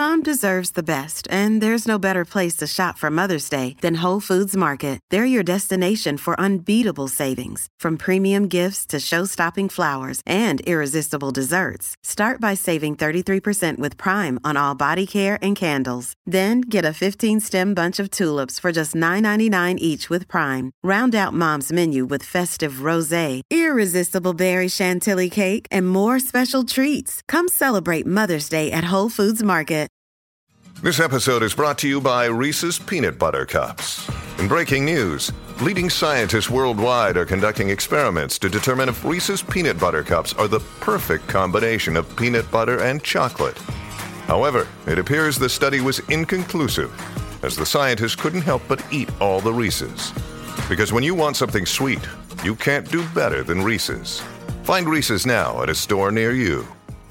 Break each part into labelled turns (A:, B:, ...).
A: Mom deserves the best, and there's no better place to shop for Mother's Day than Whole Foods Market. They're your destination for unbeatable savings, from premium gifts to show-stopping flowers and irresistible desserts. Start by saving 33% with Prime on all body care and candles. Then get a 15-stem bunch of tulips for just $9.99 each with Prime. Round out Mom's menu with festive rosé, irresistible berry chantilly cake, and more special treats. Come celebrate Mother's Day at Whole Foods Market.
B: This episode is brought to you by Reese's Peanut Butter Cups. In breaking news, leading scientists worldwide are conducting experiments to determine if Reese's Peanut Butter Cups are the perfect combination of peanut butter and chocolate. However, it appears the study was inconclusive, as the scientists couldn't help but eat all the Reese's. Because when you want something sweet, you can't do better than Reese's. Find Reese's now at a store near you.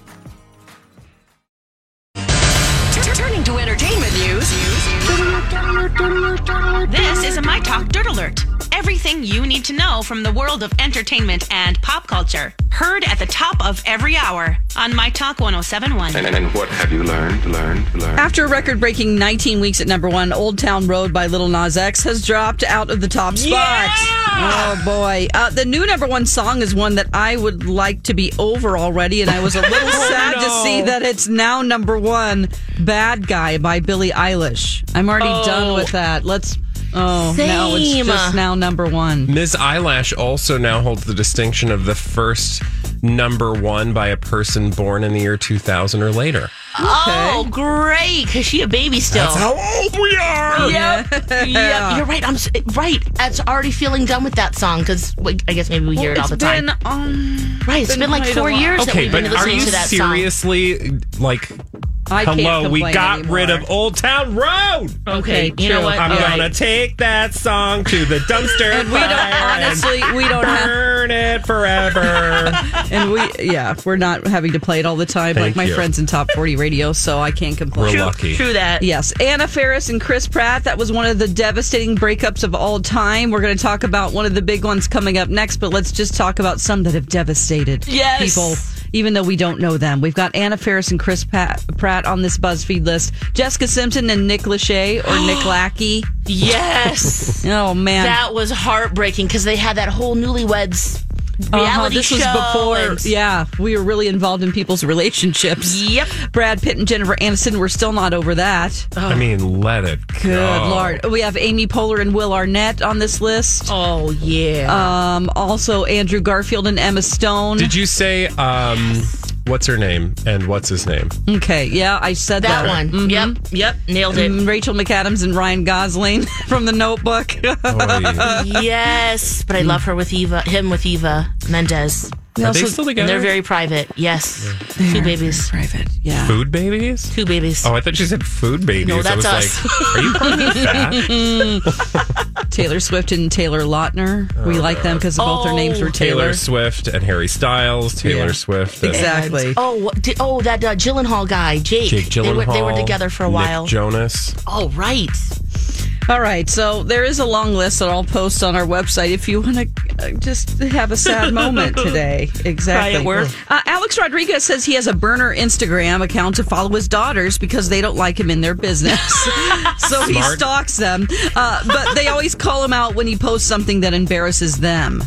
C: Turning to entertainment news, this is a My Talk Dirt Alert. Everything you need to know from the world of entertainment and pop culture. Heard at the top of every hour on My Talk 107.1.
D: And what have you learned?
E: After a record-breaking 19 weeks at number one, Old Town Road by Lil Nas X has dropped out of the top spot.
C: Yeah!
E: Oh, boy. The new number one song is one that I would like to be over already, and I was a little sad to see that it's now number one, Bad Guy by Billie Eilish. I'm already done with that. Now it's just now number one.
F: Ms. Eyelash also now holds the distinction of the first number one by a person born in the year 2000 or later.
C: Oh, great. Because she a baby still.
F: That's how old we are.
C: Yep. You're right. I'm right. It's already feeling done with that song because I guess maybe we hear it all the time. It's been like 4 years that we've been listening to that song.
F: Are you seriously
E: I can't
F: we got
E: anymore.
F: rid of Old Town Road.
C: Okay, you know what?
F: I'm gonna take that song to the dumpster
E: And we don't
F: burn it forever.
E: And we're not having to play it all the time like my friends in Top 40 Radio, so I can't complain.
F: We're lucky.
C: True that.
E: Yes. Anna Faris and Chris Pratt, that was one of the devastating breakups of all time. We're going to talk about one of the big ones coming up next, but let's just talk about some that have devastated people, even though we don't know them. We've got Anna Faris and Chris Pratt on this BuzzFeed list. Jessica Simpson and Nick Lachey or Nick Lackey.
C: Yes.
E: Oh, man.
C: That was heartbreaking because they had that whole Newlyweds reality
E: this
C: show.
E: Was before, we were really involved in people's relationships.
C: Yep.
E: Brad Pitt and Jennifer Aniston, we're still not over that.
F: I mean, let it go.
E: Good Lord. We have Amy Poehler and Will Arnett on this list.
C: Oh, yeah.
E: Also, Andrew Garfield and Emma Stone.
F: Did you say, what's her name and what's his name?
E: Okay, yeah, I said that
C: one.
E: Mm-hmm.
C: Yep, nailed it.
E: Rachel McAdams and Ryan Gosling from The Notebook.
C: Yes, but I love him with Eva Mendes.
F: Are they still together?
C: They're very private. Yes. Yeah. 2 babies.
E: Private, yeah.
F: Food babies?
C: 2 babies.
F: Oh, I thought you said food babies.
C: No, that's
F: I was
C: us.
F: like, are you calling me fat?
E: Taylor Swift and Taylor Lautner. We like them because both their names were Taylor.
F: Swift and Harry Styles. Taylor Swift. And
E: exactly.
C: That Gyllenhaal guy, Jake
F: Gyllenhaal.
C: They were together for a while.
F: Nick Jonas.
C: Oh, right.
E: All right, so there is a long list that I'll post on our website if you want to just have a sad moment today. Exactly. Alex Rodriguez says he has a burner Instagram account to follow his daughters because they don't like him in their business. So he stalks them. But they always call him out when he posts something that embarrasses them.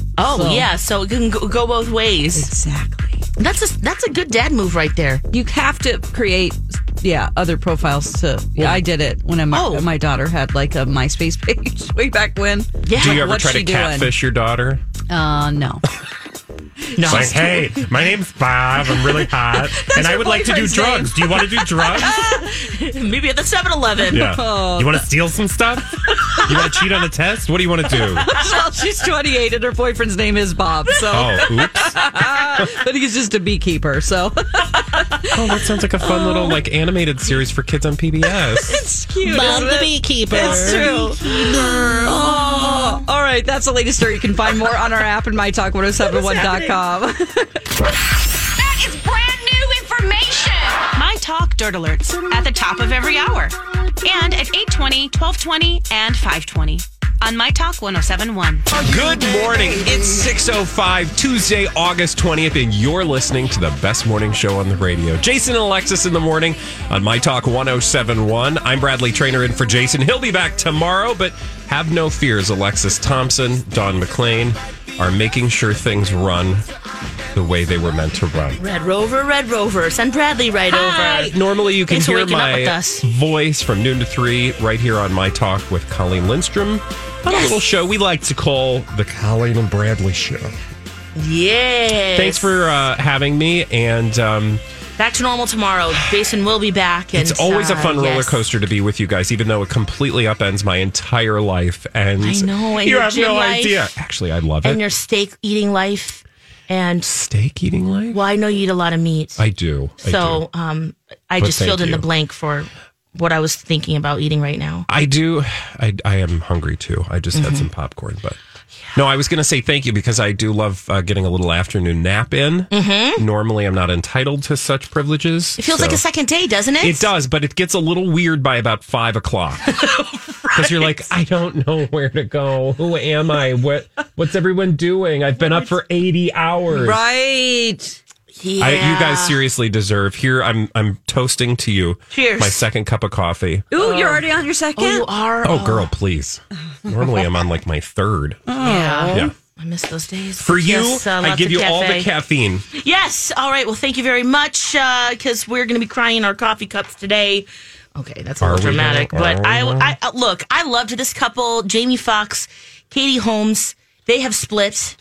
C: So it can go both ways.
E: Exactly.
C: That's a good dad move right there.
E: You have to create other profiles to. Yeah, I did it when my daughter had like a MySpace page way back when.
C: Yeah.
F: Do you ever try to catfish your daughter?
E: No.
F: No. Like, hey, my name's Bob. I'm really hot. And I would like to do drugs. Do you want to do drugs?
C: Maybe at the 7-Eleven.
F: Yeah. You want to steal some stuff? You want to cheat on a test? What do you want to do?
E: Well, she's 28 and her boyfriend's name is Bob. So.
F: Oh, oops.
E: But he's just a beekeeper, so.
F: Oh, that sounds like a fun little animated series for kids on PBS.
E: It's cute.
C: Bob the Beekeeper.
E: It's true. Oh, all right, that's the latest story. You can find more on our app and mytalk1071.com.
C: That is brand new information. My Talk Dirt Alerts at the top of every hour. And at 8:20, 12:20, and 5:20. on My Talk 107.1.
F: Good morning. It's 6:05, Tuesday, August 20th, and you're listening to the best morning show on the radio. Jason and Alexis in the morning on My Talk 107.1. I'm Bradley Trainer in for Jason. He'll be back tomorrow, but have no fears. Alexis Thompson, Don McLean are making sure things run the way they were meant to run.
D: Red Rover. Send Bradley right over.
F: Normally you can hear my voice from noon to 3 right here on My Talk with Colleen Lindstrom on a little show we like to call the Colleen and Bradley Show.
D: Yes.
F: Thanks for having me, and
D: back to normal tomorrow. Jason will be back. And,
F: it's always a fun roller coaster to be with you guys, even though it completely upends my entire life. And
D: I know. And
F: you
D: your
F: have
D: gym
F: no
D: life,
F: idea. Actually, I love it.
D: And your steak eating life. And
F: steak eating life?
D: Well, I know you eat a lot of meat.
F: I do.
D: I just filled in the blank for what I was thinking about eating right now.
F: I do. I am hungry too. I just had some popcorn, but no, I was going to say thank you because I do love getting a little afternoon nap in. Mm-hmm. Normally, I'm not entitled to such privileges.
D: It feels like a second day, doesn't it?
F: It does, but it gets a little weird by about 5 o'clock. Because you're like, I don't know where to go. Who am I? What's everyone doing? I've been up for 80 hours.
E: Right.
D: Yeah.
F: You guys seriously deserve. Here, I'm toasting to you.
D: Cheers.
F: My second cup of coffee.
E: Ooh, you're already on your second?
D: Oh, you are?
F: Oh, girl, please. Normally, I'm on like my third.
D: Yeah. I miss those days.
F: For you, I give you all the caffeine.
D: Yes. All right. Well, thank you very much because we're going to be crying in our coffee cups today. Okay, that's a little dramatic. But I look, I loved this couple, Jamie Foxx, Katie Holmes. They have split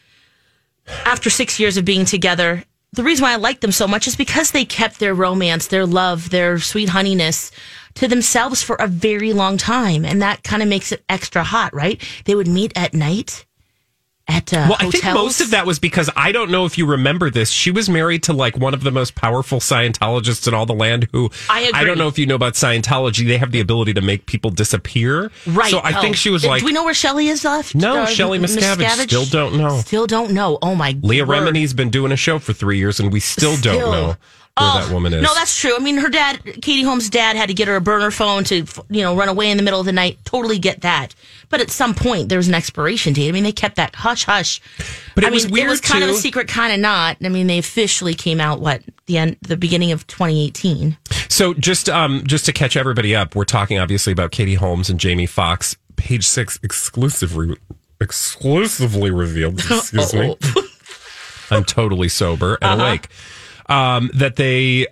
D: after 6 years of being together. The reason why I like them so much is because they kept their romance, their love, their sweet honeyness to themselves for a very long time. And that kind of makes it extra hot, right? They would meet at night at hotels.
F: I think most of that was because, I don't know if you remember this, she was married to like one of the most powerful Scientologists in all the land who, I don't know if you know about Scientology, they have the ability to make people disappear.
D: Right.
F: So I think she was like...
D: Do we know where Shelley is left?
F: No, Shelley Miscavige. Still don't know.
D: Still don't know. Oh my God.
F: Leah Remini's been doing a show for 3 years and we still don't know where that woman is.
D: No, that's true. I mean, her dad, Katie Holmes' dad, had to get her a burner phone to, run away in the middle of the night. Totally get that. But at some point, there was an expiration date. I mean, they kept that hush-hush.
F: But it was weird,
D: it was kind of a secret, kind of not. I mean, they officially came out, the beginning of 2018.
F: So just to catch everybody up, we're talking obviously about Katie Holmes and Jamie Foxx. Page 6 exclusively revealed, excuse me. I'm totally sober and awake. That they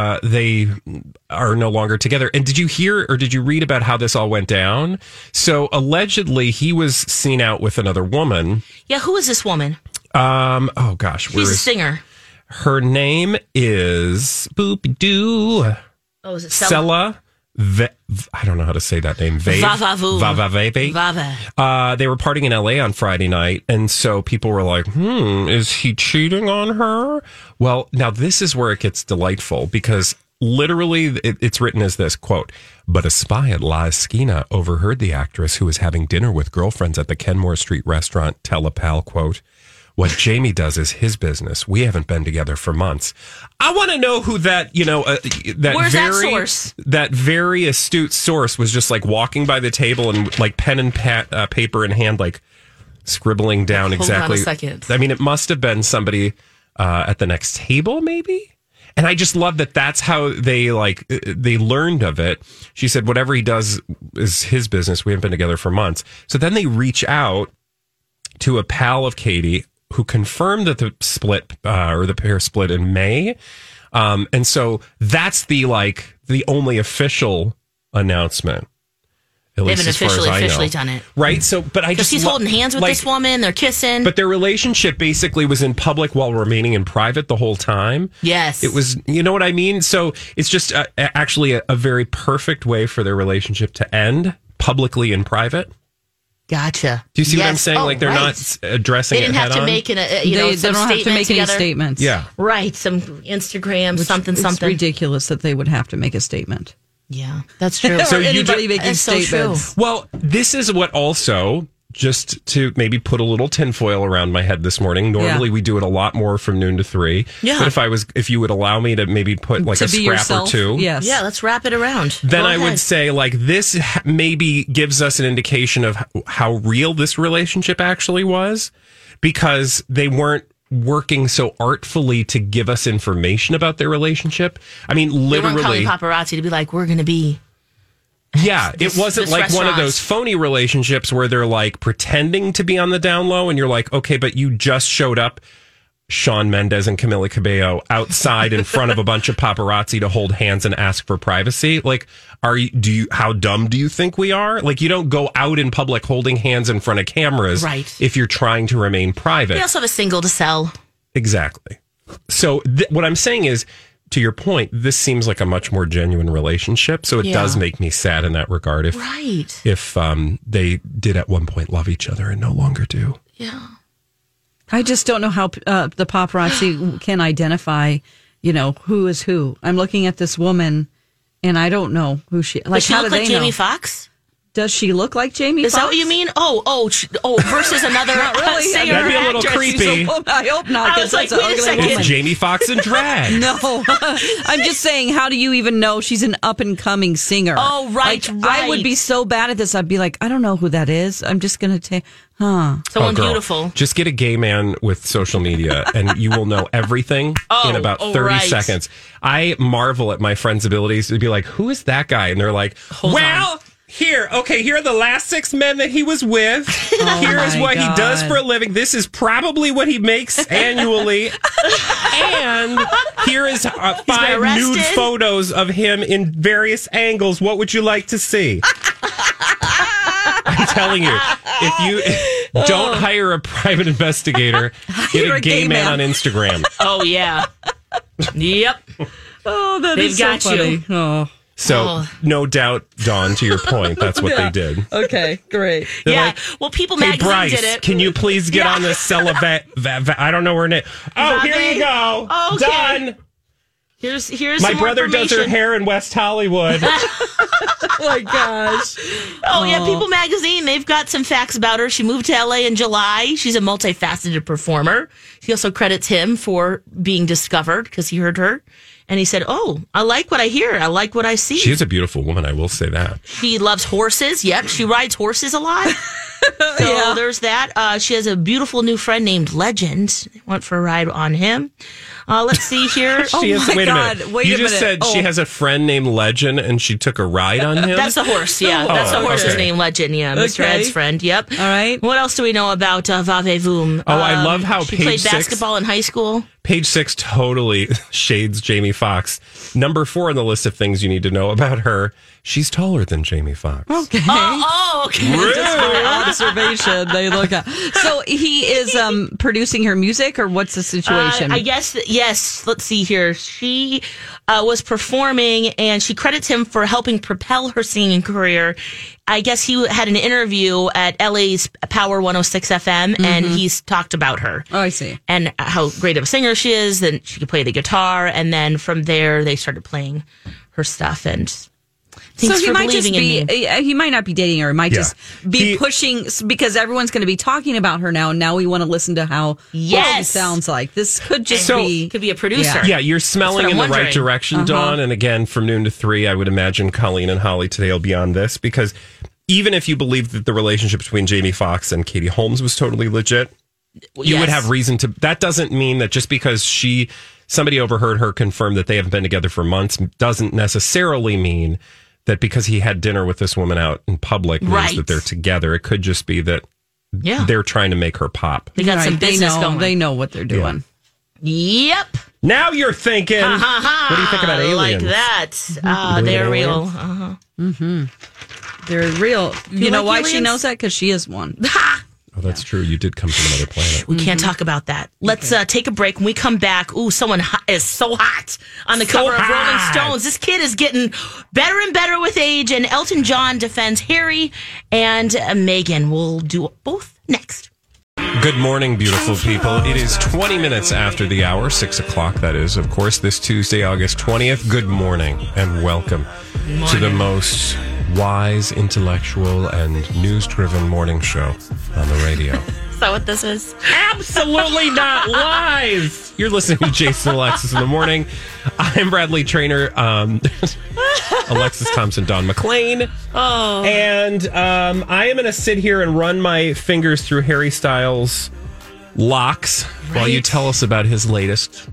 F: are no longer together. And did you hear or did you read about how this all went down? So allegedly he was seen out with another woman.
D: Yeah, who is this woman?
F: Oh gosh,
D: she's a singer.
F: Her name is Boop-Doo.
D: Oh, is it
F: Sella? I don't know how to say that name.
D: Vava.
F: They were partying in LA on Friday night, and so people were like, is he cheating on her? Well, now this is where it gets delightful, because literally it's written as this, quote, but a spy at La Esquina overheard the actress who was having dinner with girlfriends at the Kenmore Street restaurant tell a pal, quote, what Jamie does is his business. We haven't been together for months. I want to know who that,
D: Where's that source?
F: That very astute source was just like walking by the table and like pen and paper in hand, like scribbling down exactly.
D: Hold on a second.
F: I mean, it must have been somebody at the next table, maybe. And I just love that that's how they learned of it. She said, whatever he does is his business. We haven't been together for months. So then they reach out to a pal of Katie, who confirmed that the pair split in May. And so that's the only official announcement. At
D: they
F: least
D: haven't
F: as
D: officially done it.
F: Right. So, but I just.
D: He's holding hands with this woman. They're kissing.
F: But their relationship basically was in public while remaining in private the whole time.
D: Yes.
F: It was, you know what I mean? So it's just actually a very perfect way for their relationship to end publicly in private.
D: Gotcha.
F: Do you see what I'm saying? They're not addressing it head on.
D: They didn't have to make
E: they don't have to make any statements.
F: Yeah.
D: Right. Some Instagram, something.
E: It's ridiculous that they would have to make a statement.
D: Yeah, that's true.
E: So anybody making statements.
F: Well, this is what also just to maybe put a little tinfoil around my head this morning. Normally we do it a lot more from noon to 3. Yeah. But if you would allow me to maybe put like a scrap yourself, or two.
D: Yes. Yeah, let's wrap it around.
F: Then I would say like this maybe gives us an indication of how real this relationship actually was, because they weren't working so artfully to give us information about their relationship. I mean, literally.
D: They weren't calling paparazzi to be like, we're going to be.
F: Yeah, it wasn't like one of those phony relationships where they're like pretending to be on the down low and you're like, okay, but you just showed up, Shawn Mendes and Camila Cabello, outside in front of a bunch of paparazzi to hold hands and ask for privacy. Like, how dumb do you think we are? Like, you don't go out in public holding hands in front of cameras if you're trying to remain private.
D: They also have a single to sell.
F: Exactly. So what I'm saying is, to your point, this seems like a much more genuine relationship. So it does make me sad in that regard if they did at one point love each other and no longer do.
D: Yeah.
E: I just don't know how the paparazzi can identify, who is who. I'm looking at this woman and I don't know who she like.
D: Does she look like Jamie Foxx?
E: Does she look like Jamie Foxx?
D: Is that what you mean? Oh, versus another singer.
F: That'd be a little creepy.
E: I hope not.
D: I was like, wait a second.
F: It's Jamie Foxx in drag.
E: No. I'm just saying, how do you even know she's an up-and-coming singer?
D: Oh, right.
E: I would be so bad at this. I'd be like, I don't know who that is. I'm just going to take,
D: Someone beautiful.
F: Just get a gay man with social media and you will know everything in about 30 seconds. I marvel at my friends' abilities to be like, who is that guy? And they're like, here are the last 6 men that he was with. Here is what he does for a living. This is probably what he makes annually. And here is 5 nude photos of him in various angles. What would you like to see? I'm telling you, if you don't hire a private investigator, get a gay man on Instagram.
D: Oh, yeah. Yep.
E: Oh, that is so funny. Oh.
F: So, no doubt, Dawn, to your point, that's what they did.
E: Okay, great.
F: They're
D: well, People Magazine
F: Bryce,
D: did it.
F: Can you please get on this celibate? I don't know her name. Oh, here you go.
D: Okay.
F: Done.
D: Here's
F: my brother does her hair in West Hollywood.
E: Oh my gosh.
D: Oh yeah, People Magazine, they've got some facts about her. She moved to LA in July. She's a multifaceted performer. She also credits him for being discovered because he heard her. And he said, "Oh, I like what I hear. I like what I see."
F: She is a beautiful woman, I will say that.
D: She loves horses. Yep, she rides horses a lot. So there's that. She has a beautiful new friend named Legend. Went for a ride on him. Let's see here.
F: Wait a minute. You just said she has a friend named Legend and she took a ride on him?
D: That's the horse, yeah. That's the horse's name, Legend, yeah. Mr. Ed's friend, yep.
E: All right.
D: What else do we know about Vave Voom?
F: I love how
D: she played basketball in high school.
F: Page 6 totally shades Jamie Foxx. Number 4 on the list of things you need to know about her. She's taller than Jamie Foxx.
E: Okay.
D: Okay.
E: Just my observation. They look at. So he is producing her music, or what's the situation?
D: I guess, yes. Let's see here. She was performing, and she credits him for helping propel her singing career. I guess he had an interview at LA's Power 106 FM, and he's talked about her.
E: Oh, I see.
D: And how great of a singer she is, and she could play the guitar, and then from there, they started playing her stuff, and thanks for believing in me.
E: He might not be dating her. He might just be pushing, because everyone's going to be talking about her now, and now we want to listen to how she sounds like. This could just be...
D: Could be a producer.
F: Yeah, you're smelling in the right direction, Dawn. And again, from noon to 3, I would imagine Colleen and Holly today will be on this, because even if you believe that the relationship between Jamie Foxx and Katie Holmes was totally legit, you would have reason to... That doesn't mean that just because somebody overheard her confirm that they haven't been together for months doesn't necessarily mean that because he had dinner with this woman out in public means that they're together. It could just be that they're trying to make her pop.
D: They got some business going.
E: They know what they're doing.
D: Yeah. Yep.
F: Now you're thinking. What do you think about aliens?
D: Like that. They're real.
E: They're real. You know why she knows that? Because she is one.
F: Oh, that's true. You did come from another planet.
D: We can't talk about that. Let's take a break. When we come back, someone is so hot on the cover of Rolling Stones. This kid is getting better and better with age, and Elton John defends Harry and Meghan. We'll do both next.
F: Good morning, beautiful people. It is 20 minutes after the hour, 6 o'clock, that is, of course, this Tuesday, August 20th. Good morning and welcome to the most wise, intellectual, and news-driven morning show on the radio.
D: Is that what this is?
F: Absolutely not lies. You're listening to Jason Alexis in the morning. I'm Bradley Trainer, Alexis Thompson, Don McLean.
D: Oh.
F: And I am going to sit here and run my fingers through Harry Styles' locks while you tell us about his latest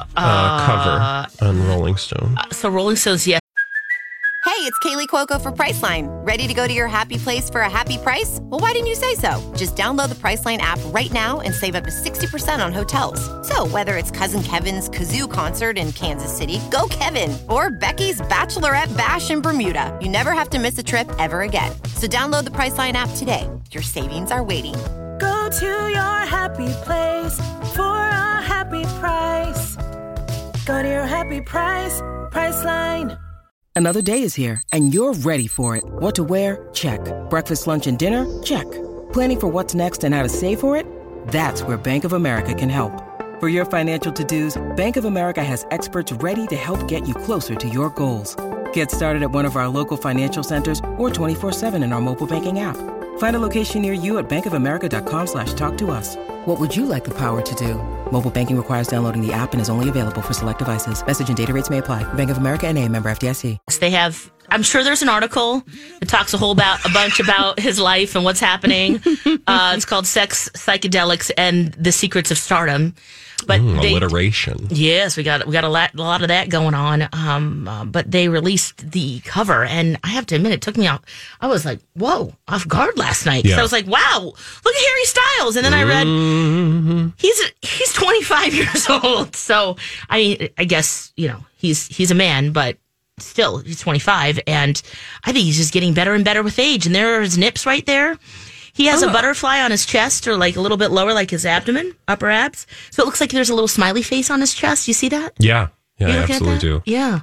F: cover on Rolling Stone.
D: So Rolling Stone's, yes.
G: Hey, it's Kaylee Cuoco for Priceline. Ready to go to your happy place for a happy price? Well, why didn't you say so? Just download the Priceline app right now and save up to 60% on hotels. So whether it's Cousin Kevin's Kazoo Concert in Kansas City, go Kevin, or Becky's Bachelorette Bash in Bermuda, you never have to miss a trip ever again. So download the Priceline app today. Your savings are waiting.
H: Go to your happy place for a happy price. Go to your happy price, Priceline.
I: Another day is here, and you're ready for it. What to wear? Check. Breakfast, lunch, and dinner? Check. Planning for what's next and how to save for it? That's where Bank of America can help. For your financial to-dos, Bank of America has experts ready to help get you closer to your goals. Get started at one of our local financial centers or 24/7 in our mobile banking app. Find a location near you at bankofamerica.com/talktous. What would you like the power to do? Mobile banking requires downloading the app and is only available for select devices. Message and data rates may apply. Bank of America NA, member FDIC.
D: They have, I'm sure there's an article that talks a bunch about his life and what's happening. It's called Sex, Psychedelics, and the Secrets of Stardom. But
F: alliteration.
D: Yes, we got a lot of that going on. But they released the cover, and I have to admit, it took me out. I was like, whoa, off guard last night.
F: Yeah.
D: So I was like, wow, look at Harry Styles. And then I read he's 25 years old. So I guess he's a man, but still he's 25, and I think he's just getting better and better with age. And there are his nips right there. He has a butterfly on his chest, or like a little bit lower, like his abdomen, upper abs. So it looks like there's a little smiley face on his chest. You see that?
F: Yeah, I absolutely do.
D: Yeah.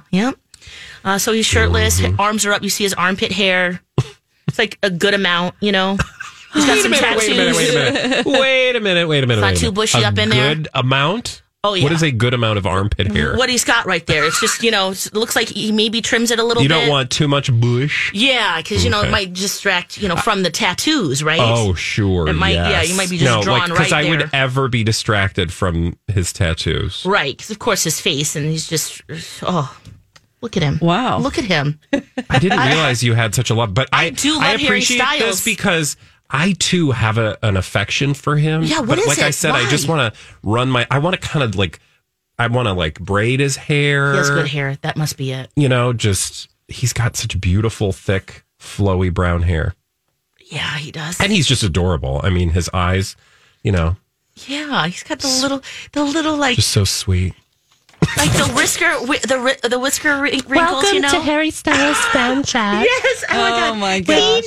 D: So he's shirtless, arms are up. You see his armpit hair. It's like a good amount, He's got some tattoos.
F: Wait a minute.
D: It's not too bushy up in there.
F: Good amount?
D: Oh, yeah.
F: What is a good amount of armpit hair?
D: What he's got right there. It's just, it looks like he maybe trims it a little bit.
F: You don't want too much bush?
D: Yeah, because, it might distract, from the tattoos, right?
F: Oh, sure.
D: It might,
F: yes.
D: Yeah, you might be just drawn right there.
F: Because I would ever be distracted from his tattoos.
D: Right, because, of course, his face, and he's just, look at him.
E: Wow.
D: Look at him.
F: I didn't realize you had such a love. But I
D: do love
F: appreciate
D: Harry Styles.
F: this because I, too, have an affection for him.
D: Yeah,
F: but
D: is
F: like
D: it?
F: I said,
D: Why?
F: I just want to I want to kind of I want to braid his hair.
D: He has good hair. That must be it.
F: He's got such beautiful, thick, flowy brown hair.
D: Yeah, he does.
F: And he's just adorable. I mean, his eyes,
D: Yeah, he's got the little
F: just so sweet.
D: Like the whisker wrinkles,
J: Welcome to Harry Styles fan chat.
D: Yes.
E: Oh my God.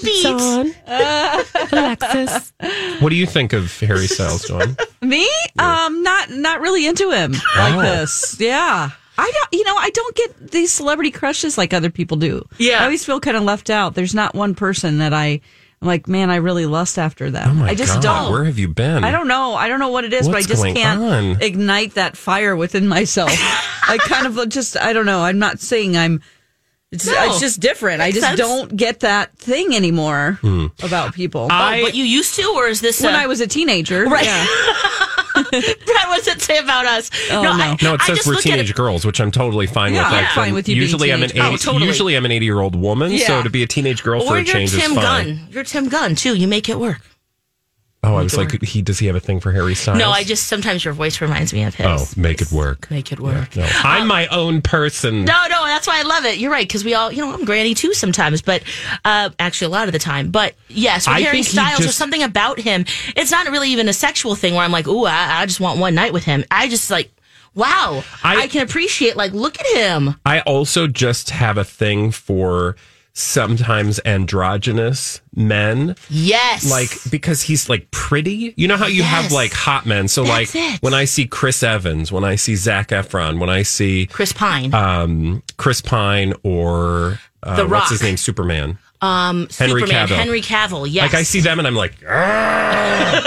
J: Alexis.
F: What do you think of Harry Styles, Dawn?
E: Me? Not really into him like this. Yeah. I don't get these celebrity crushes like other people do.
D: Yeah.
E: I always feel kind of left out. There's not one person that I'm like, man, I really lust after them.
F: Oh my
E: I just
F: God,
E: don't.
F: Where have you been?
E: I don't know. I don't know what it is,
F: What's
E: but I just
F: going
E: can't
F: on?
E: ignite that fire within myself. I kind of I don't know. I'm not saying it's just different. I just don't get that thing anymore about people.
D: But you used to, or is this
E: when I was a teenager?
D: Right.
E: Yeah.
D: Brad, what's it say about us?
E: Oh,
F: no, it says we're teenage girls, which I'm totally fine with.
E: I'm fine with you
F: usually
E: being teenage.
F: Usually I'm an 80-year-old woman, so to be a teenage girl for a change is fine.
D: Gunn. You're Tim Gunn too. You make it work.
F: Oh, I was like, does he have a thing for Harry Styles?
D: No, sometimes your voice reminds me of his.
F: Oh, make it work.
D: Make it work.
F: Yeah, no. I'm my own person.
D: No, that's why I love it. You're right, because we all, I'm granny too sometimes, but actually a lot of the time. But yes, with Harry Styles, there's something about him. It's not really even a sexual thing where I'm like, ooh, I just want one night with him. I just wow, I can appreciate, look at him.
F: I also just have a thing for sometimes androgynous men.
D: Yes.
F: Because he's pretty. You know how you have hot men. So when I see Chris Evans, when I see Zac Efron, when I see
D: Chris Pine.
F: Or
D: The Rock.
F: What's his name? Superman. Henry
D: Cavill, yes.
F: I see them and I'm like,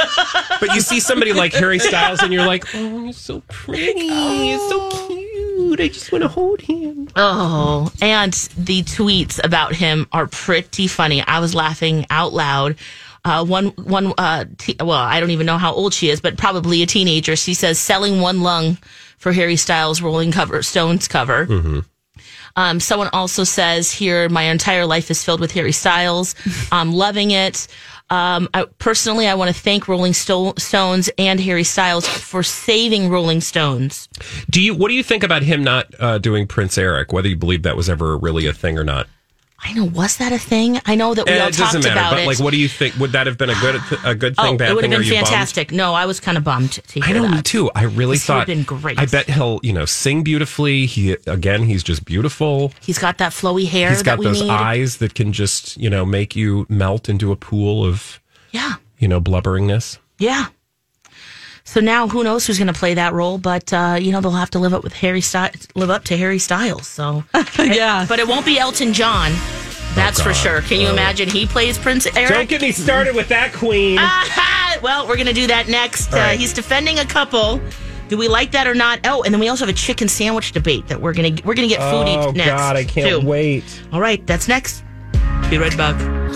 F: but you see somebody like Harry Styles and you're like, oh, he's so pretty. He's so cute. cute. I just want to hold him.
D: Oh, and the tweets about him are pretty funny. I was laughing out loud. I don't even know how old she is, but probably a teenager. She says, selling one lung for Harry Styles' Rolling Stones cover. Mm-hmm. Someone also says here, my entire life is filled with Harry Styles. I'm loving it. I want to thank Rolling Stones and Harry Styles for saving Rolling Stones.
F: What do you think about him not doing Prince Eric, whether you believe that was ever really a thing or not?
D: I know, was that a thing? I know that we all talked about it. It doesn't matter, but
F: like, what do you think? Would that have been a good thing, bad thing?
D: It would have been fantastic. No, I was kind of bummed to hear that.
F: I know, me too. I really thought
D: it would have been great.
F: I bet he'll, sing beautifully. He's just beautiful.
D: He's got that flowy hair.
F: He's got those eyes that can just, make you melt into a pool of, blubberingness.
D: Yeah. So now, who knows who's going to play that role? But they'll have to live up to Harry Styles. So
E: yeah,
D: but it won't be Elton John. That's for sure. Can you imagine he plays Prince Eric?
F: Don't get me started with that queen.
D: Well, we're going to do that next. Right. He's defending a couple. Do we like that or not? Oh, and then we also have a chicken sandwich debate that we're gonna get foodie next. Oh
F: God, I can't wait.
D: All right, that's next. Be right back.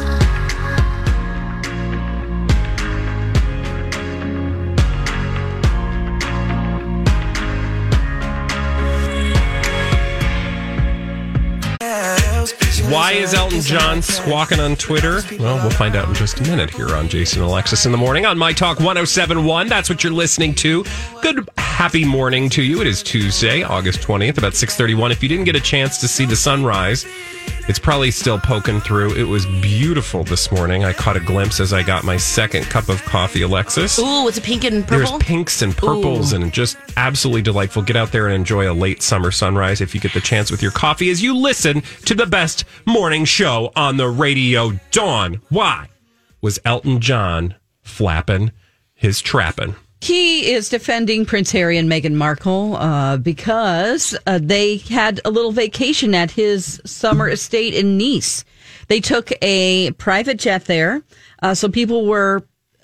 F: Why is Elton John squawking on Twitter? Well, we'll find out in just a minute here on Jason and Alexis in the Morning on My Talk 1071. That's what you're listening to. Good, happy morning to you. It is Tuesday, August 20th, about 6:31. If you didn't get a chance to see the sunrise, it's probably still poking through. It was beautiful this morning. I caught a glimpse as I got my second cup of coffee, Alexis.
D: Ooh, it's a pink and purple?
F: There's pinks and purples and just absolutely delightful. Get out there and enjoy a late summer sunrise if you get the chance with your coffee as you listen to the best morning show on the radio, Dawn. Why was Elton John flapping his trapping?
E: He is defending Prince Harry and Meghan Markle because they had a little vacation at his summer estate in Nice. They took a private jet there, so people were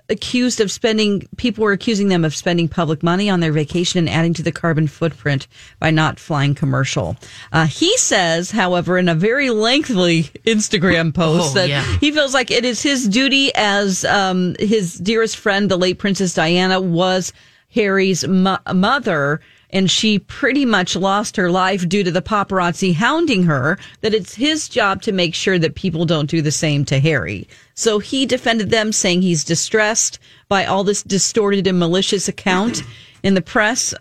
E: accusing them of spending public money on their vacation and adding to the carbon footprint by not flying commercial. He says, however, in a very lengthy Instagram post he feels like it is his duty as his dearest friend, the late Princess Diana, was Harry's mother, and she pretty much lost her life due to the paparazzi hounding her, that it's his job to make sure that people don't do the same to Harry. So he defended them, saying he's distressed by all this distorted and malicious account in the press,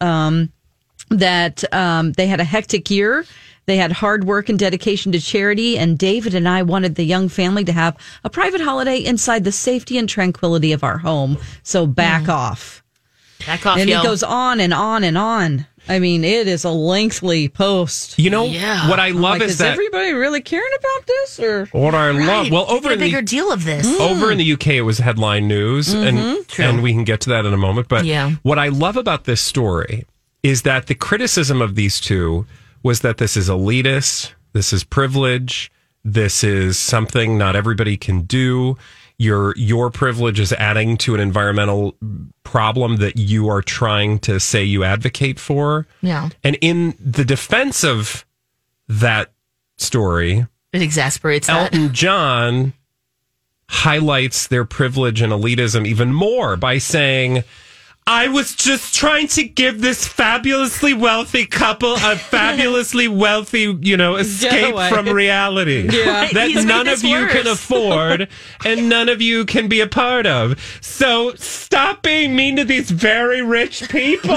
E: that they had a hectic year. They had hard work and dedication to charity, and David and I wanted the young family to have a private holiday inside the safety and tranquility of our home. So back off.
D: Back off,
E: and it goes on and on and on. I mean, it is a lengthy post.
F: What I love is that
E: everybody really caring about this, or
F: what I love. Well, over
D: in the bigger deal of this.
F: Over in the UK, it was headline news, and we can get to that in a moment. But what I love about this story is that the criticism of these two was that this is elitist, this is privilege, this is something not everybody can do. Your privilege is adding to an environmental problem that you are trying to say you advocate for.
D: Yeah.
F: And in the defense of that story,
D: it exasperates
F: Elton John highlights their privilege and elitism even more by saying, I was just trying to give this fabulously wealthy couple a fabulously wealthy, escape from reality that none of you can afford and none of you can be a part of. So stop being mean to these very rich people.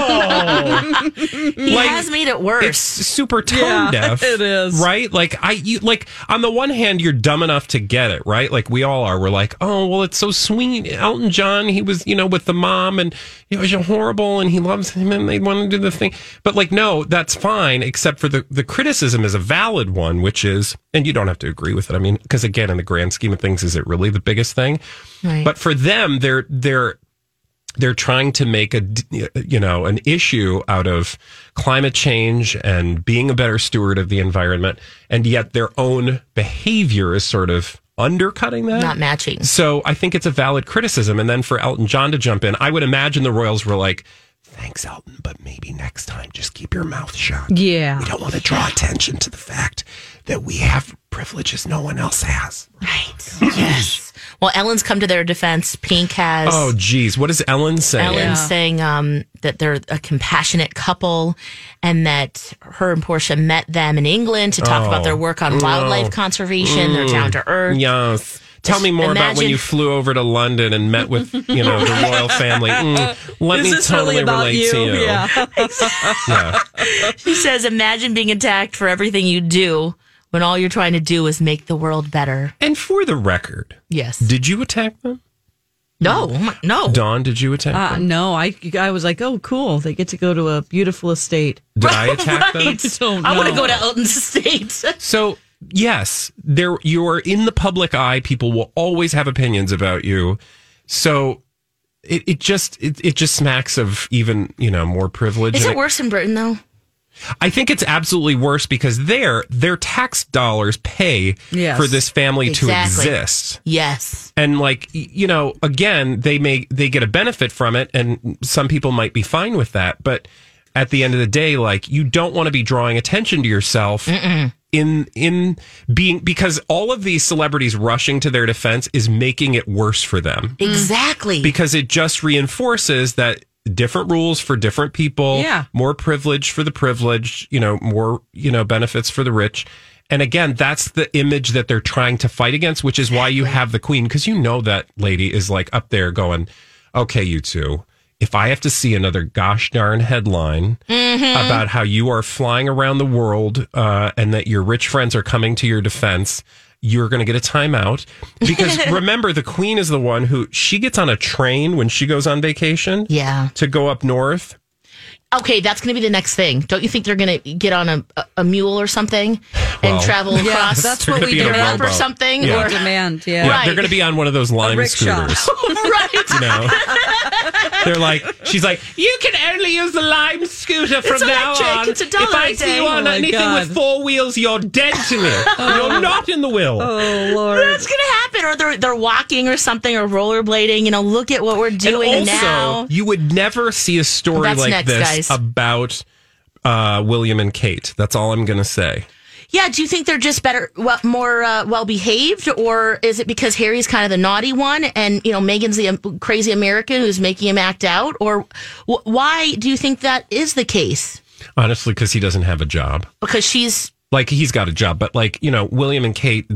D: He has made it worse.
F: It's super tone deaf.
E: It is.
F: Right? On the one hand, you're dumb enough to get it, right? Like we all are. We're like, oh, well, it's so sweet. Elton John, he was, with the mom and it was horrible and he loves him and they want to do the thing. But no, that's fine, except for the criticism is a valid one, which is, and you don't have to agree with it. I mean, because again, in the grand scheme of things, is it really the biggest thing?
D: Right.
F: But for them, they're trying to make an issue out of climate change and being a better steward of the environment. And yet their own behavior is sort of undercutting that,
D: not matching.
F: So I think it's a valid criticism. And then for Elton John to jump in, I would imagine the Royals were like, thanks, Elton, but maybe next time just keep your mouth shut.
E: Yeah.
F: We don't want to draw attention to the fact that we have privileges no one else has.
D: Right. Yes. Well, Ellen's come to their defense. Pink has.
F: Oh, geez. What is Ellen saying?
D: Ellen's saying that they're a compassionate couple and that her and Portia met them in England to talk about their work on wildlife conservation. They're down to earth.
F: Yes. Tell me more about when you flew over to London and met with, the royal family. Let me totally relate to you.
E: Yeah.
F: Yeah.
D: She says, imagine being attacked for everything you do when all you're trying to do is make the world better.
F: And for the record,
D: yes.
F: Did you attack them?
D: No.
F: Dawn, did you attack them?
E: No, I was like, oh, cool. They get to go to a beautiful estate.
F: Did I attack them?
D: I want to go to Elton's estate. So,
F: yes, you're in the public eye. People will always have opinions about you. So it just smacks of even, more privilege.
D: Is it worse in Britain, though?
F: I think it's absolutely worse because their tax dollars pay for this family to exist.
D: Yes.
F: And again, they get a benefit from it, and some people might be fine with that. But at the end of the day, you don't want to be drawing attention to yourself in being, because all of these celebrities rushing to their defense is making it worse for them.
D: Exactly.
F: Because it just reinforces that different rules for different people, more privilege for the privileged, more, benefits for the rich. And again, that's the image that they're trying to fight against, which is why you have the queen, because that lady is up there going, okay, you two, if I have to see another gosh darn headline about how you are flying around the world and that your rich friends are coming to your defense, you're going to get a timeout. Because remember, the queen is the one who, she gets on a train when she goes on vacation to go up north.
D: Okay, that's going to be the next thing. Don't you think they're going to get on a mule or something and travel across?
E: That's what we
D: demand or something.
E: Or demand,
F: Right. They're going to be on one of those lime scooters.
D: Right.
F: They're she's like, you can only use the lime scooter from now on.
D: It's $1
F: if I see you on anything with 4 wheels, you're dead to me. You're not in the will.
E: Oh, Lord.
D: That's going to happen. Or they're walking or something, or rollerblading. Look at what we're doing
F: and also,
D: now.
F: You would never see a story like this about William and Kate. That's all I'm going to say.
D: Yeah, do you think they're just more well-behaved, or is it because Harry's kind of the naughty one and, Meghan's the crazy American who's making him act out? Or why do you think that is the case?
F: Honestly, because he doesn't have a job.
D: Because she's...
F: he's got a job, but William and Kate,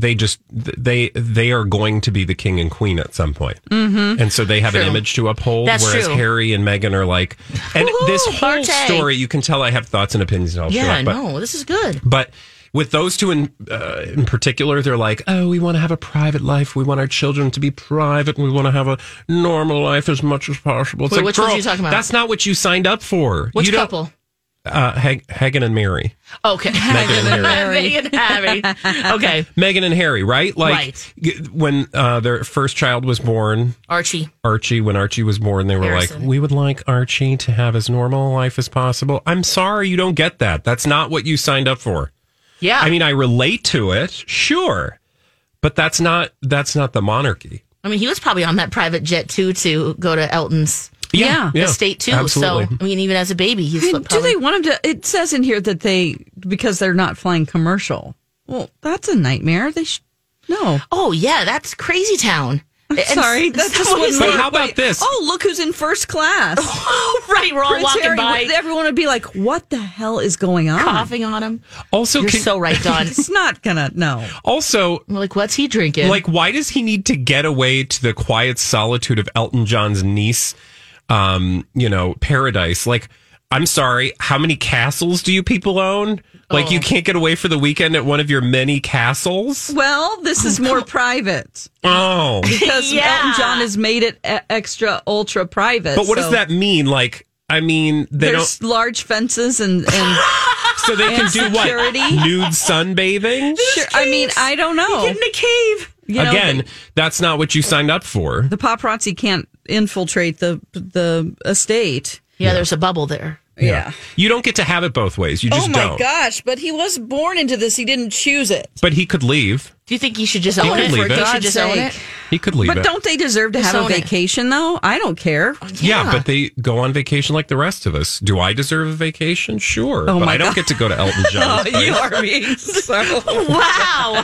F: they are going to be the king and queen at some point. Mm-hmm. And so they have an image to uphold, whereas Harry and Meghan are and this whole story, you can tell I have thoughts and opinions.
D: This is good.
F: But with those two in particular, they're we want to have a private life. We want our children to be private, and we want to have a normal life as much as possible. It's
D: which one are you talking about?
F: That's not what you signed up for.
D: Which couple?
F: Meghan and Mary.
D: Okay. Meghan and Harry. Okay.
F: Meghan and Harry, right? When their first child was born.
D: Archie,
F: when Archie was born, they were
D: Harrison.
F: we would like Archie to have as normal a life as possible. I'm sorry, you don't get that. That's not what you signed up for.
D: Yeah.
F: I mean, I relate to it, sure. But that's not the monarchy.
D: I mean, he was probably on that private jet, too, to go to Elton's estate, too.
F: Absolutely.
D: So, I mean, even as a baby, he's probably...
E: Do they want him to... It says in here that because they're not flying commercial. Well, that's a nightmare. No.
D: Oh, yeah, that's crazy town.
E: Sorry, that just wasn't.
F: But how about this?
E: Oh, look who's in first class!
D: Right, we're all
E: Prince
D: walking
E: Harry,
D: by.
E: Everyone would be like, "What the hell is going on?"
D: Coughing on him.
F: Also,
D: you're so right, Don.
E: It's not gonna. No.
F: Also,
D: what's he drinking?
F: Why does he need to get away to the quiet solitude of Elton John's niece? Paradise. I'm sorry, how many castles do you people own? You can't get away for the weekend at one of your many castles?
E: Well, this is more private.
F: Oh.
E: Because Elton John has made it extra, ultra private.
F: But what does that mean?
E: There's large fences and
F: so they can do security? What? Nude sunbathing?
E: Sure. I mean, I don't know.
D: Get in a cave.
F: Again, that's not what you signed up for.
E: The paparazzi can't infiltrate the estate.
D: Yeah, there's a bubble there.
E: Yeah.
F: You don't get to have it both ways. You just don't.
E: Oh, my gosh. But he was born into this. He didn't choose it.
F: But he could leave.
D: Do you think he should just own it?
F: Leave it.
D: He should just own it?
F: He could leave it.
E: But don't they deserve to have a vacation, though? I don't care.
F: Yeah, but they go on vacation like the rest of us. Do I deserve a vacation? Sure. But I don't get to go to Elton John's place.
E: You are being so...
D: Wow.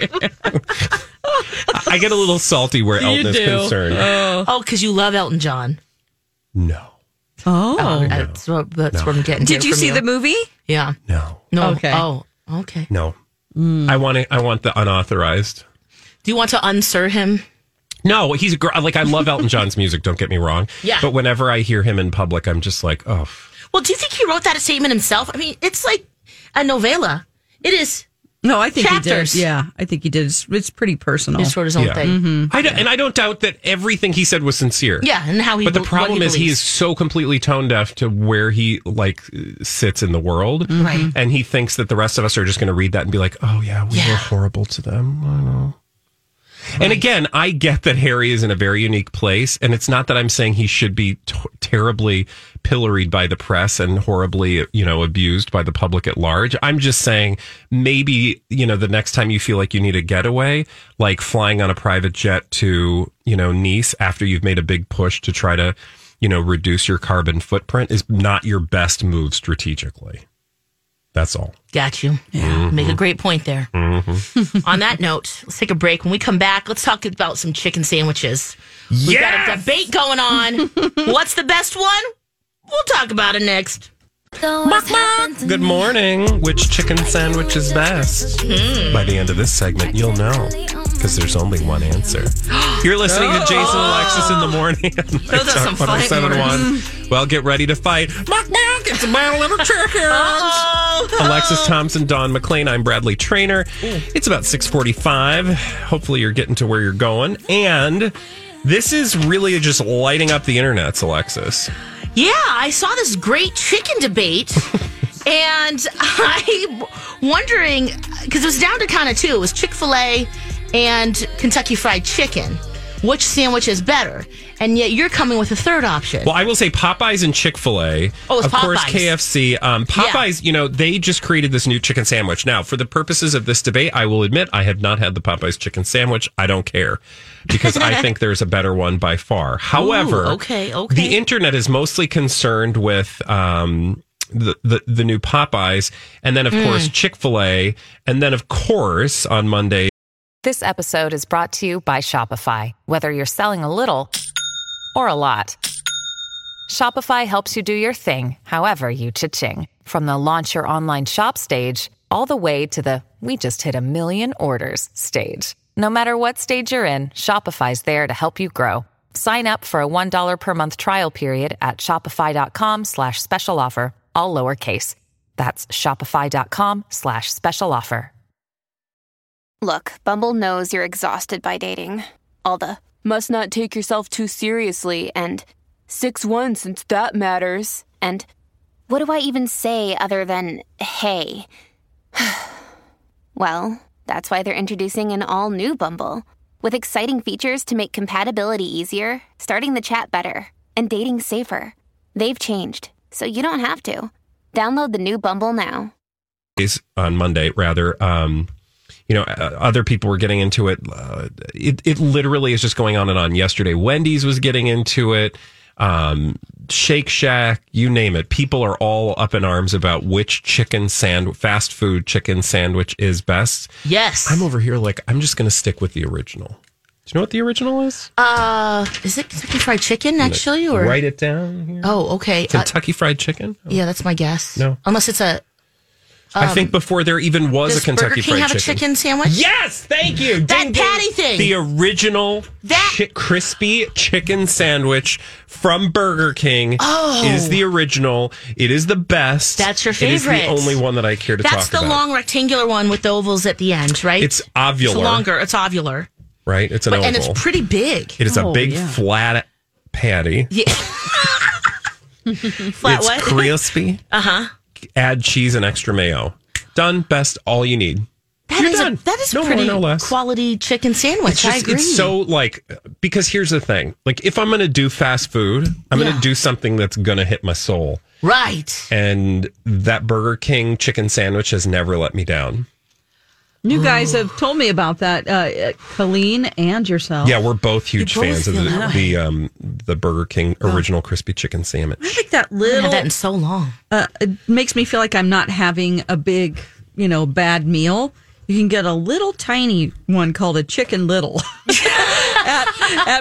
F: I get a little salty where Elton is concerned.
D: Oh, because you love Elton John.
F: No.
E: Oh.
D: That's what I'm getting.
E: Did you see the movie?
D: Yeah.
F: No.
E: Okay.
D: Oh, okay.
F: No. I want the unauthorized.
D: Do you want to unsir him?
F: No, he's like, I love Elton John's music, don't get me wrong.
D: Yeah.
F: But whenever I hear him in public, I'm just like, oh.
D: Well, do you think he wrote that statement himself? I mean, it's like a novella. It is.
E: No, I think
D: chapters.
E: He did. Yeah, I think he did. It's pretty personal.
D: He just wrote his own thing.
E: Mm-hmm.
F: I don't doubt that everything he said was sincere.
D: Yeah, and how he.
F: But the problem is, he is so completely tone deaf to where he sits in the world,
D: right?
F: And he thinks that the rest of us are just going to read that and be like, "Oh yeah, we were horrible to them." I know. Right. And again, I get that Harry is in a very unique place, and it's not that I'm saying he should be terribly pilloried by the press and horribly, abused by the public at large. I'm just saying maybe, the next time you feel like you need a getaway, like flying on a private jet to, Nice after you've made a big push to try to, reduce your carbon footprint is not your best move strategically. That's all.
D: Got you. Yeah. Make a great point there. Mm-hmm. On that note, let's take a break. When we come back, let's talk about some chicken sandwiches. We've got a debate going on. What's the best one? We'll talk about it next.
F: Good morning. Which chicken sandwich is best? By the end of this segment, you'll know. Because there's only one answer. You're listening to Jason Alexis in the morning.
D: Those are some fighting words.
F: Well, get ready to fight. It's a battle of chickens. Alexis Thompson, Dawn McLean. I'm Bradley Trainer. It's about 6:45. Hopefully you're getting to where you're going. And this is really just lighting up the internets, Alexis.
D: Yeah, I saw this great chicken debate. And I'm wondering, because it was down to kind of two. It was Chick-fil-A and Kentucky Fried Chicken. Which sandwich is better? And yet you're coming with a third option.
F: Well, I will say Popeyes and Chick-fil-A.
D: Oh, it's
F: of
D: Popeyes.
F: Course, KFC. Popeyes, they just created this new chicken sandwich. Now, for the purposes of this debate, I will admit I have not had the Popeyes chicken sandwich. I don't care because I think there's a better one by far. However,
D: okay.
F: The internet is mostly concerned with the new Popeyes, and then, of course, Chick-fil-A, and then, of course, on Monday.
K: This episode is brought to you by Shopify. Whether you're selling a little or a lot, Shopify helps you do your thing, however you cha-ching. From the launch your online shop stage, all the way to the we just hit 1 million orders stage. No matter what stage you're in, Shopify's there to help you grow. Sign up for a $1 per month trial period at shopify.com/special offer, all lowercase. That's shopify.com/special offer.
L: Look, Bumble knows you're exhausted by dating. All the must not take yourself too seriously and 6'1" since that matters. And
G: what do I even say other than, hey? Well, that's why they're introducing an all-new Bumble. With exciting features to make compatibility easier, starting the chat better, and dating safer. They've changed, so you don't have to. Download the new Bumble now.
F: On Monday, rather, other people were getting into it. It literally is just going on and on. Yesterday, Wendy's was getting into it. Shake Shack, you name it. People are all up in arms about which fast food chicken sandwich is best.
D: Yes.
F: I'm over here like, I'm just going to stick with the original. Do you know what the original is?
D: Is it Kentucky Fried Chicken, actually? Or
F: write it down here.
D: Oh, okay.
F: Kentucky Fried Chicken? Oh.
D: Yeah, that's my guess.
F: No.
D: Unless it's a...
F: I think before there even was a Kentucky Fried Chicken.
D: Does Burger King have a chicken sandwich?
F: Yes, thank you.
D: That patty thing.
F: The original crispy chicken sandwich from Burger King is the original. It is the best.
D: That's your favorite.
F: It is the only one that I care to talk about.
D: That's the long rectangular one with the ovals at the end, right?
F: It's ovular.
D: It's ovular.
F: Right? It's an oval.
D: And it's pretty big.
F: It is a big flat patty.
D: Yeah. Flat
F: it's
D: what?
F: Crispy.
D: Uh-huh.
F: Add cheese and extra mayo. Done. Best. All you need.
D: That is
F: no
D: pretty
F: more, no less.
D: quality chicken sandwich. I agree.
F: It's so because here's the thing. Like, if I'm going to do fast food, I'm going to do something that's going to hit my soul.
D: Right.
F: And that Burger King chicken sandwich has never let me down.
E: You guys have told me about that, Colleen and yourself.
F: Yeah, we're both huge fans of the Burger King original crispy chicken sandwich.
E: I think that
D: I haven't had that in so long.
E: It makes me feel like I'm not having a big, bad meal. You can get a little tiny one called a Chicken Little at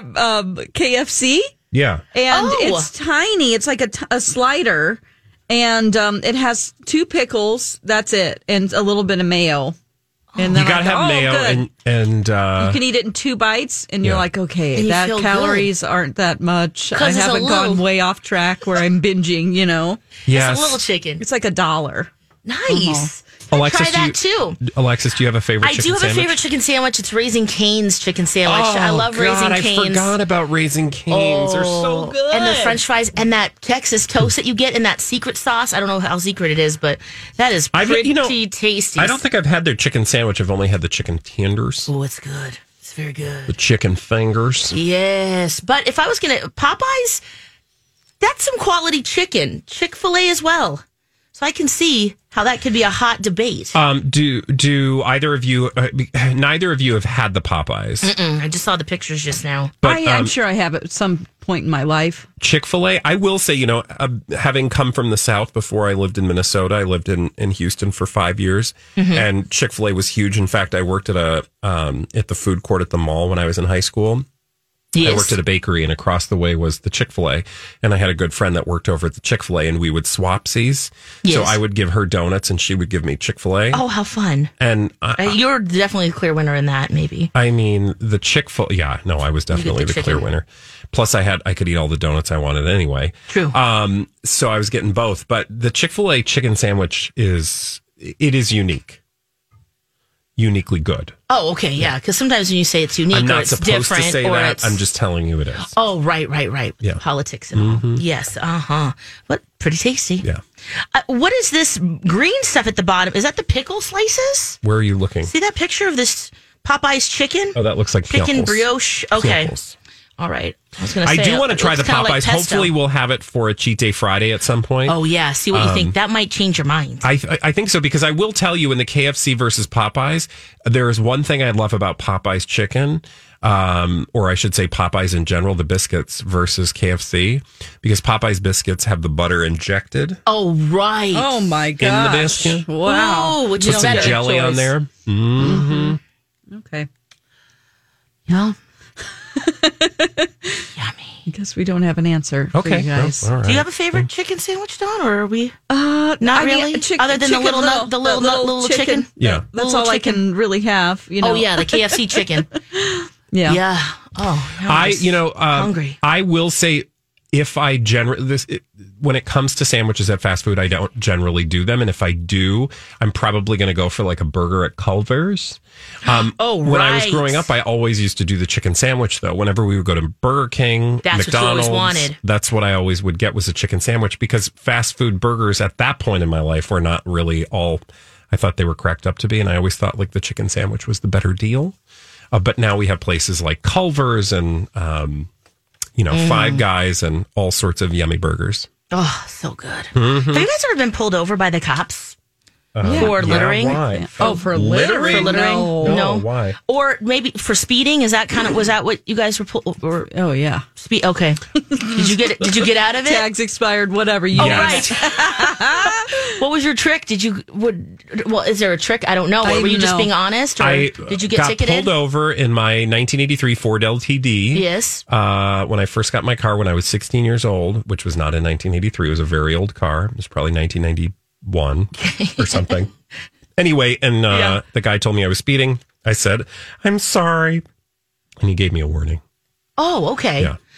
E: KFC.
F: Yeah.
E: And it's tiny. It's like a slider. And it has 2 pickles. That's it. And a little bit of mayo. And then
F: you got to have mayo and
E: you can eat it in 2 bites. And you're like, okay, that calories aren't that much. I haven't gone way off track where I'm binging,
F: Yes.
D: It's a little chicken.
E: It's like $1.
D: Nice.
F: Alexis,
D: try that too.
F: Alexis, do you have a favorite chicken sandwich?
D: I do have a favorite chicken sandwich. It's Raising Cane's chicken sandwich. I love Raising Cane's.
F: I forgot about Raising Cane's. They're so good.
D: And the French fries and that Texas toast that you get in that secret sauce. I don't know how secret it is, but that is pretty tasty.
F: I don't think I've had their chicken sandwich. I've only had the chicken tenders.
D: Oh, it's good. It's very good.
F: The chicken fingers.
D: Yes. But if I was going to... Popeyes, that's some quality chicken. Chick-fil-A as well. So I can see how that could be a hot debate.
F: Do either of you? Neither of you have had the Popeyes.
D: I just saw the pictures just now.
E: But I'm sure I have at some point in my life.
F: Chick-fil-A. I will say, having come from the South before I lived in Minnesota, I lived in Houston for 5 years, and Chick-fil-A was huge. In fact, I worked at the food court at the mall when I was in high school. Yes. I worked at a bakery, and across the way was the Chick-fil-A. And I had a good friend that worked over at the Chick-fil-A, and we would swapsies. Yes. So I would give her donuts, and she would give me Chick-fil-A.
D: Oh, how fun.
F: And
D: you're definitely the clear winner in that, maybe.
F: I mean, the Chick-fil-A, yeah, no, I was definitely the clear winner. Plus, I could eat all the donuts I wanted anyway.
D: True.
F: So I was getting both. But the Chick-fil-A chicken sandwich is unique. Uniquely good.
D: Oh, okay, yeah. Because sometimes when you say it's unique or it's different,
F: to say that. I'm just telling you it is.
D: Oh, right.
F: Yeah.
D: Politics and all. Yes. But pretty tasty.
F: Yeah.
D: What is this green stuff at the bottom? Is that the pickle slices?
F: Where are you looking?
D: See that picture of this Popeyes chicken?
F: Oh, that looks like
D: chicken brioche. Okay.
F: Pickles.
D: All right. I
F: do want to try the Popeyes. Like hopefully, we'll have it for a Cheat Day Friday at some point.
D: Oh, yeah. See what you think. That might change your mind.
F: I think so, because I will tell you, in the KFC versus Popeyes, there is one thing I love about Popeyes chicken, or I should say Popeyes in general, the biscuits versus KFC, because Popeyes biscuits have the butter injected.
D: Oh, right.
E: Oh, my gosh.
F: In the biscuit.
E: Wow.
D: Ooh,
F: put some jelly on there.
E: Okay.
D: Yeah.
E: Yummy. I guess we don't have an answer for you guys.
F: All right.
D: Do you have a favorite chicken sandwich, Dawn, or are we not really? Other than the little chicken?
F: Yeah.
E: That's all I can really have.
D: Oh, yeah, the KFC chicken.
E: Yeah.
D: Yeah. Oh, hungry.
F: I will say, if I when it comes to sandwiches at fast food, I don't generally do them. And if I do, I'm probably going to go for like a burger at Culver's. When I was growing up, I always used to do the chicken sandwich, though. Whenever we would go to Burger King,
D: McDonald's, what you always wanted.
F: That's what I always would get, was a chicken sandwich, because fast food burgers at that point in my life were not really all I thought they were cracked up to be. And I always thought like the chicken sandwich was the better deal. But now we have places like Culver's and, Five Guys and all sorts of yummy burgers.
D: Oh, so good. Mm-hmm. Have you guys ever been pulled over by the cops for littering?
F: Why?
E: Oh, for littering?
D: For littering? No.
F: Why?
D: Or maybe for speeding? Was that what you guys were pulled?
E: Oh, yeah.
D: Okay. Did you get out of it?
E: Tags expired, whatever.
D: Right. What was your trick? Is there a trick? I don't know. Or were you just being honest? Or did you get ticketed?
F: I got pulled over in my 1983 Ford LTD.
D: Yes.
F: When I first got my car when I was 16 years old, which was not in 1983. It was a very old car. It was probably 1991 or something. Anyway, and the guy told me I was speeding. I said, "I'm sorry." And he gave me a warning.
D: Oh, okay.
F: Yeah.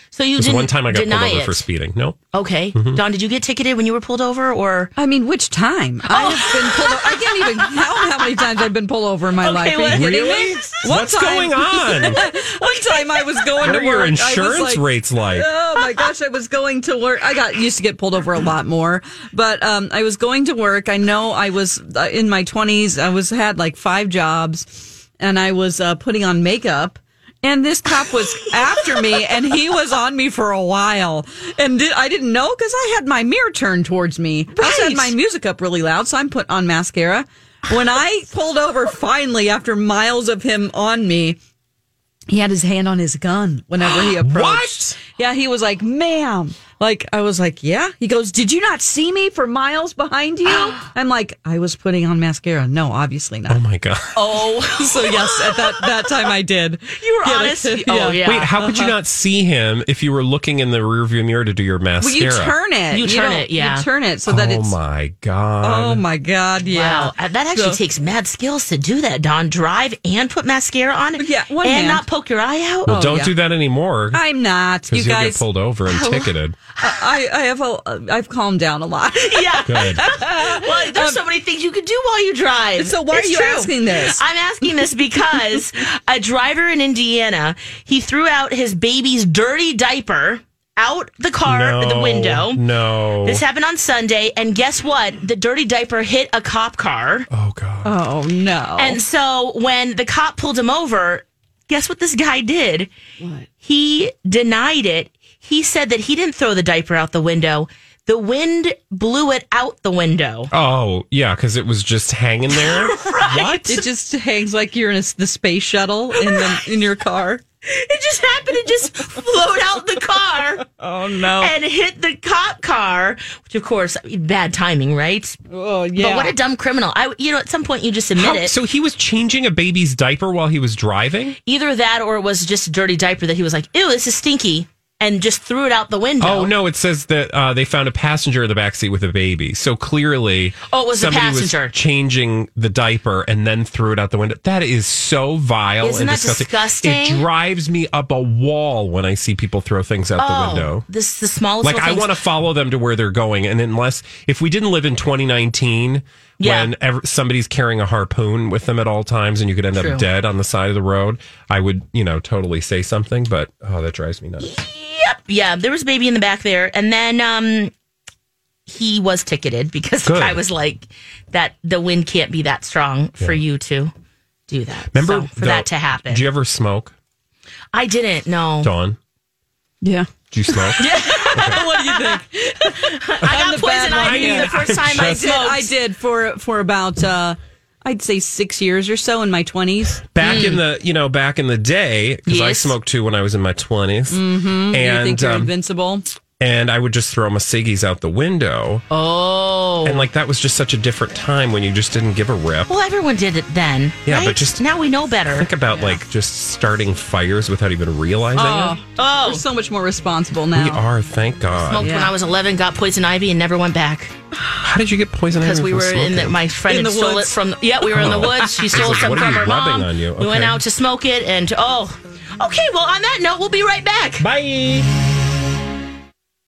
D: So you didn't
F: one time I got pulled over
D: it.
F: for speeding. Nope.
D: Okay. Dawn, did you get ticketed when you were pulled over, or?
E: I mean, which time? I have been pulled over. I can't even count how many times I've been pulled over in my life. Are you kidding me?
F: What's going on?
E: One time I was going
F: what
E: to
F: are your
E: work.
F: insurance rates like?
E: Oh my gosh, I was going to work. I used to get pulled over a lot more, but I was going to work. I know I was in my 20s. I had like 5 jobs, and I was putting on makeup. And this cop was after me, and he was on me for a while. And I didn't know because I had my mirror turned towards me. Right. I also had my music up really loud, so I'm put on mascara. When I pulled over finally, after miles of him on me, he had his hand on his gun whenever he approached.
F: What?
E: Yeah, he was like, ma'am. Like, I was like, yeah. He goes, did you not see me for miles behind you? I'm like, I was putting on mascara. No, obviously not.
F: Oh, my God.
E: Oh. So, yes, at that time I did.
D: You were honest? Oh, yeah.
F: Wait, how could you not see him if you were looking in the rearview mirror to do your mascara?
E: Well, you turn it.
D: You turn it
F: so that it's... Oh, my God.
E: Oh, my God, yeah.
D: Wow. That actually takes mad skills to do that, Dawn. Drive and put mascara on?
E: Yeah, one
D: and
E: hand.
D: Not poke your eye out?
F: Well, don't do that anymore.
E: I'm not. You guys...
F: You'll get pulled over and ticketed.
E: I've calmed down a lot.
D: Yeah.
F: Good.
D: Well, there's so many things you can do while you drive.
E: So why are you asking this?
D: I'm asking this because a driver in Indiana, he threw out his baby's dirty diaper out the car, the window.
F: No.
D: This happened on Sunday, and guess what? The dirty diaper hit a cop car.
F: Oh, God.
E: Oh, no.
D: And so when the cop pulled him over, guess what this guy did?
E: What?
D: He denied it. He said that he didn't throw the diaper out the window. The wind blew it out the window.
F: Oh, yeah, because it was just hanging there?
D: Right.
F: What?
E: It just hangs like you're in the space shuttle in your car.
D: It just happened to just float out the car.
E: Oh, no.
D: And hit the cop car, which, of course, bad timing, right?
E: Oh, yeah.
D: But what a dumb criminal. At some point, you just admit it.
F: So he was changing a baby's diaper while he was driving?
D: Either that or it was just a dirty diaper that he was like, ew, this is stinky. And just threw it out the window.
F: Oh, no, it says that they found a passenger in the backseat with a baby. So clearly,
D: it was the passenger
F: was changing the diaper and then threw it out the window. That is so vile
D: Isn't
F: and
D: that disgusting.
F: It drives me up a wall when I see people throw things out the window.
D: This is the smallest
F: Like, I want to follow them to where they're going. And if we didn't live in 2019...
D: Yeah.
F: When somebody's carrying a harpoon with them at all times and you could end up dead on the side of the road, I would, totally say something, but that drives me nuts.
D: Yep. Yeah, there was a baby in the back there. And then he was ticketed because the guy was like, that the wind can't be that strong for you to do that.
F: Remember
D: for that to happen.
F: Did you ever smoke?
D: I didn't, no.
F: Dawn?
E: Yeah.
F: Did you smoke?
E: Okay. What do you think?
D: I got poison ivy the first time I smoked.
E: I did for about I'd say 6 years or so in my 20s.
F: Back in the day, because I smoked too when I was in my 20s.
E: Mm-hmm. And you think you're invincible?
F: And I would just throw my ciggies out the window.
D: Oh.
F: And that was just such a different time when you just didn't give a rip.
D: Well, everyone did it then.
F: Yeah,
D: right?
F: but just
D: now we know better.
F: Think about just starting fires without even realizing it.
E: Oh, we're so much more responsible now.
F: We are, thank God.
D: Smoked when I was 11, got poison ivy, and never went back.
F: How did you get poison ivy?
D: Because we were my friend had stole it from. Yeah, we were in the woods. She stole some from her mom.
F: On you? Okay.
D: We went out to smoke it, and okay. Well, on that note, we'll be right back.
F: Bye.